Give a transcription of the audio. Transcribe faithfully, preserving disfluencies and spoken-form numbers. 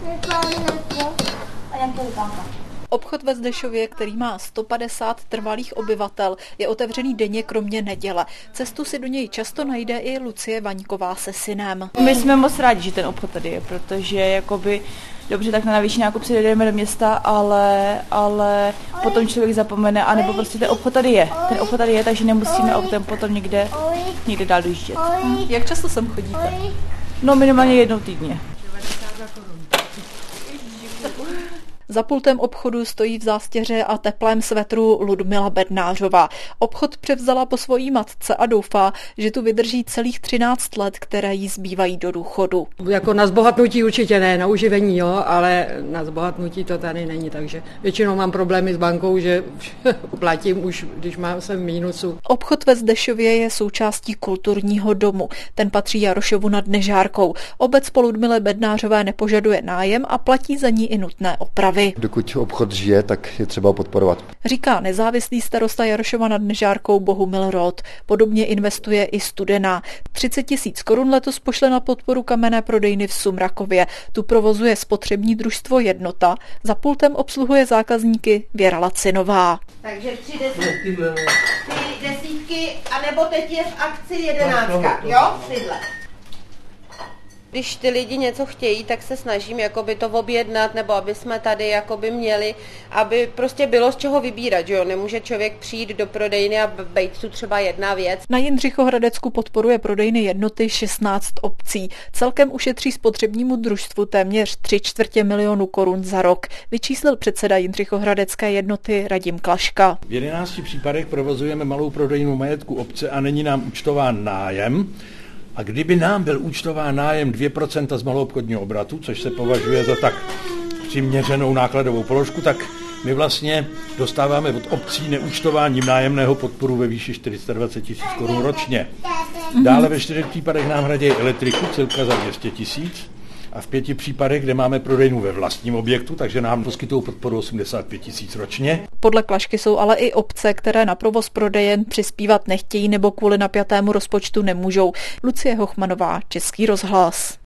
Obchod ve Zdešově, který má sto padesát trvalých obyvatel, je otevřený denně kromě neděle. Cestu si do něj často najde i Lucie Vaňková se synem. My jsme moc rádi, že ten obchod tady je, protože jakoby dobře, tak na navýšení nákup si jdeme do města, ale, ale potom člověk zapomene, anebo prostě ten obchod tady je. Ten obchod tady je, takže nemusíme autem potom někde, někde dál dojíždět. Jak často sem chodíte? No minimálně jednou týdně. Za pultem obchodu stojí v zástěře a teplém svetru Ludmila Bednářová. Obchod převzala po svojí matce a doufá, že tu vydrží celých třináct let, které jí zbývají do důchodu. Jako na zbohatnutí určitě ne, na uživení jo, ale na zbohatnutí to tady není, takže většinou mám problémy s bankou, že platím už, když mám jsem v mínusu. Obchod ve Zdešově je součástí kulturního domu. Ten patří Jarošovu nad Nežárkou. Obec po Ludmile Bednářové nepožaduje nájem a platí za ní i nutné opravy. Dokud obchod žije, tak je třeba podporovat. Říká nezávislý starosta Jarošova nad Nežárkou Bohumil Roth. Podobně investuje i Studená. třicet tisíc korun letos pošle na podporu kamenné prodejny v Sumrakově. Tu provozuje spotřební družstvo Jednota. Za pultem obsluhuje zákazníky Věra Lacinová. Takže tři desítky, ty desítky, anebo teď je v akci jedenáctka, jo? Tyhle. Když ty lidi něco chtějí, tak se snažím jakoby to objednat, nebo aby jsme tady jakoby měli, aby prostě bylo z čeho vybírat, že jo? Nemůže člověk přijít do prodejny a bejt tu třeba jedna věc. Na Jindřichohradecku podporuje prodejny Jednoty šestnáct obcí. Celkem ušetří spotřebnímu družstvu téměř tři čtvrtě milionu korun za rok, vyčíslil předseda Jindřichohradecké Jednoty Radim Klaška. V jedenácti případech provozujeme malou prodejnu majetku obce a není nám účtován nájem. A kdyby nám byl účtován nájem dvě procenta z maloobchodního obratu, což se považuje za tak přiměřenou nákladovou položku, tak my vlastně dostáváme od obcí neúčtováním nájemného podporu ve výši čtyři sta dvacet tisíc korun ročně. Dále ve čtyřech případech nám hradí elektriku cirka za dvě stě tisíc a v pěti případech, kde máme prodejnu ve vlastním objektu, takže nám poskytují podporu osmdesát pět tisíc ročně. Podle Klašky jsou ale i obce, které na provoz prodejen přispívat nechtějí nebo kvůli napjatému rozpočtu nemůžou. Lucie Hochmanová, Český rozhlas.